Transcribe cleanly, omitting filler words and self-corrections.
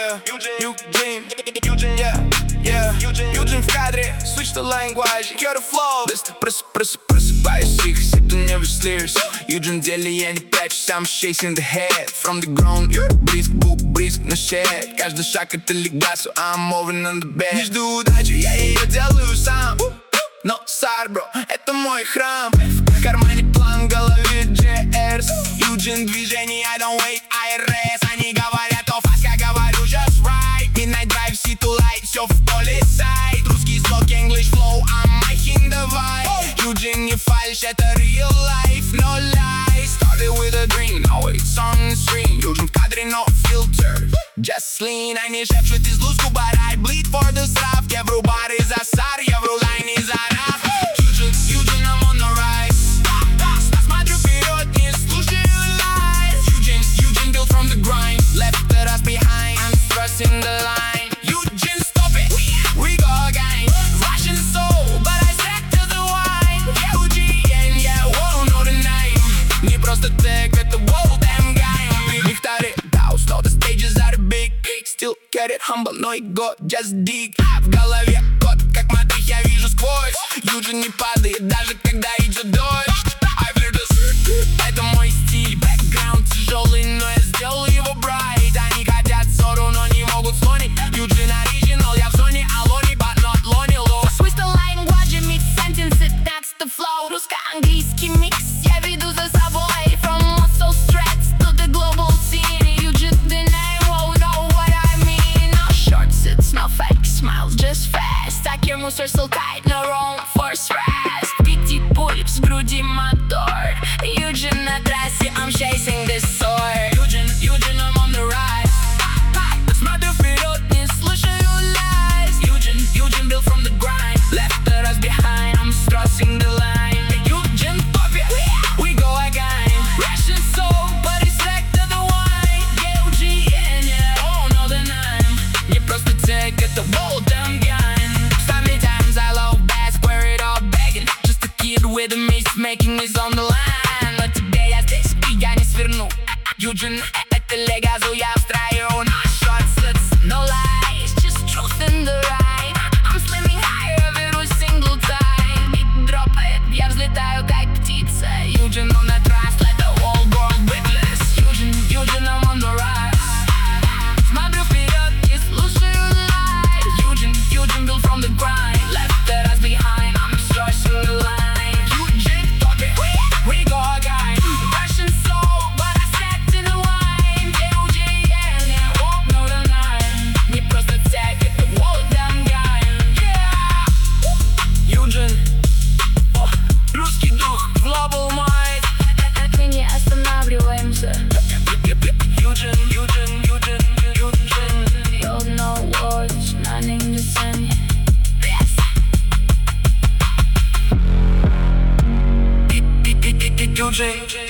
yeah, Eugene, yeah, Eugene в кадре, switch the language, hear the flow. Быстро просыпаюсь, тихо сиплю never sleeps. Eugene в деле, я не прячусь, I'm chasing the head. From the ground, близко, на shed. Каждый шаг это легасу, I'm moving on the bed. Не жду удачи, я ее делаю сам. Но сар, бро, это мой храм. В кармане план, в голове JRs. Eugene движение, I don't wait, IRS. Они говорят, о фас, я говорю just right. Midnight drive, see to light, все в поле сайт. Русский слог, English flow, I'm making the vibe. Eugene не фальш, это real life, no lie. Started with a dream, now it's on the screen. Eugene в кадре, no filter, just lean. Они шепчут из лузку, but I bleed for the stuff. Я вру бар и засар, я вру лайн и за рап. Eugene, I'm on the rise. Смотрю вперед, не слушаю lies. Eugene built from the grind, left us behind. I'm thrusting the line. Eugene, stop it, we go again. Russian soul, but I stuck to the wine. Eugene, yeah, whoa, know the name. Не просто тег, это wow, damn guy. Михтари, house, know the stages are big. Still get it humble, но его just dig. В голове кот, как модель, я вижу сквозь. Eugene не падает, даже когда идет дождь. I feel the circuit, это мой стиль. Бэкграунд тяжелый, но я сделал его bright. Они хотят ссору, но не могут слонить. Eugene original, я в зоне Алони, but not Lonely Low. Switch the language, mix sentences, that's the flow. Русско-английский микс, я веду за собой. From muscle strats to the global scene. Eugene the name, oh, know what I mean. No shorts, it's no fake smiles, just fast. Так your moves are so tight, no wrong force rest. Битит пульс, в груди мотор. Eugene на трассе, I'm chasing this sword. Eugene, I'm on the rise. Смотрю вперед, не слушаю lies. Eugene built from the grind, left us behind. I'm crossing the line. Eugene, pop it, we go again. Russian soul, but it's back to the wine. Eugene, yeah, oh, know the name. Не просто тег, это bold damn gun. Sometimes I love bad, square it all begging. Just a kid with a mist, making this on the line. Но today я здесь, и я не сверну. Eugene, это легазу, я в строю. No shorts, no lies, just truth in the right. I'm slimming higher, беру single time. Бит дропает, я взлетаю как птица. Eugene on the trust, let the whole world witness. Eugene, I'm on the rise. Смотрю вперед, не слушаю lies. Eugene built from the grind, left us behind. I'm crossing the line. Eugene, top it, we go again. Russian soul, but I stuck to the wine. Eugene, yeah, won't know the name. Не просто тег, это wow, damn guy. Yeah, Eugene, русский дух, global mind. Мы не останавливаемся. Eugene. Build no words, nothing to send. Eugene.